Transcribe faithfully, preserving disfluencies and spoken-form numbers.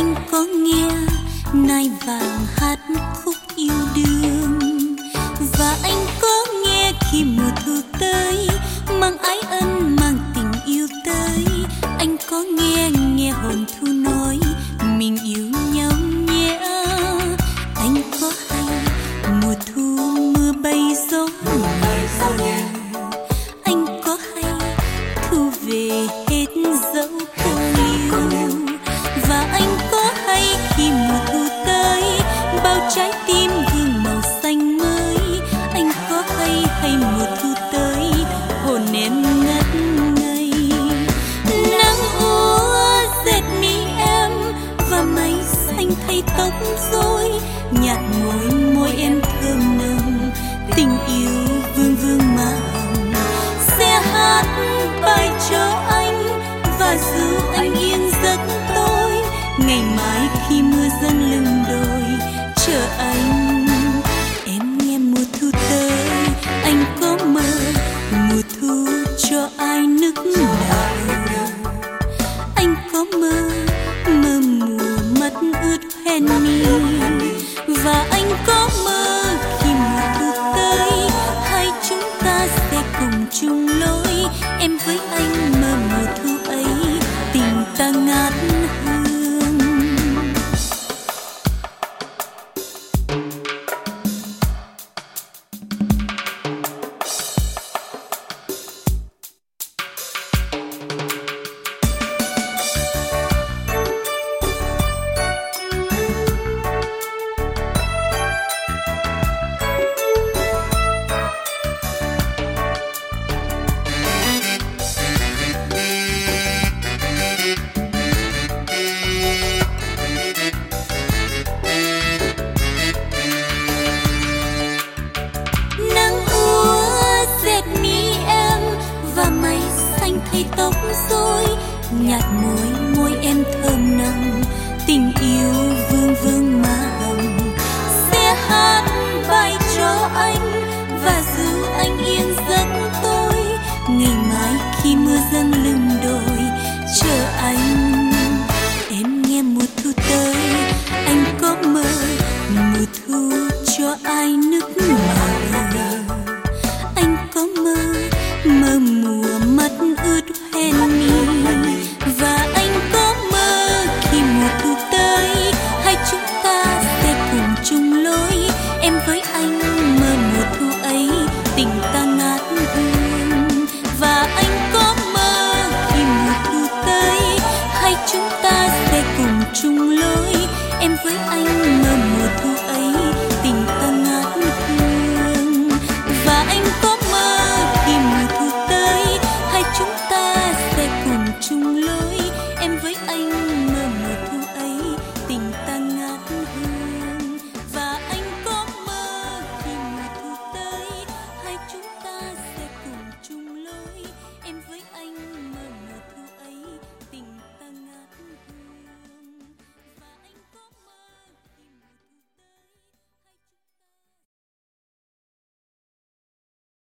anh có nghe nai vàng hát khúc yêu đương, và anh có nghe khi mùa thu tới mang ái ân mang tình yêu tới. Anh có nghe nghe hồn thu nói mình yêu nhau nhé. Anh có hay mùa thu mưa bay gió nhẹ, anh có hay thu về hết dấu cô liêu, và anh có hay khi mùa thu tới bao trái tim vương màu xanh mới. Anh có hay hay mùa thu tới hồn em ngất ngây. Nắng úa dệt mi em và mây xanh thay tóc rối, nhạt môi môi em thơm nồng, tình yêu vương vương má hồng. Sẽ hát bài cho anh và giữ anh yên giấc tối, ngày mai khi mưa dâng lưng đồi chờ anh. Em nghe mùa thu tới, anh có mơ mùa thu cho ai nức nở. Anh có mơ mơ mùa mắt ướt hoen mi, và anh có mơ khi mùa thu tới hai chúng ta sẽ cùng chung lối. Em với anh mơ mùa thu ấy tình ta ngát hương. Thay tóc rối, nhạt môi môi em thơm nồng, tình yêu vương vương má hồng. Sẽ hát bài cho anh và giữ anh yên giấc tối, ngày mai khi mưa dâng lưng đồi chờ anh. Em nghe mùa thu tới, anh có mơ mùa thu cho ai nức nở. Anh có mơ mơ mùa mắt ướt hoen mi, và anh có mơ khi mùa thu tới hai chúng ta sẽ cùng chung lối. Em với anh mơ mùa thu ấy tình ta ngát hương, và anh có mơ khi mùa thu tới hai chúng ta sẽ cùng chung lối. Em với anh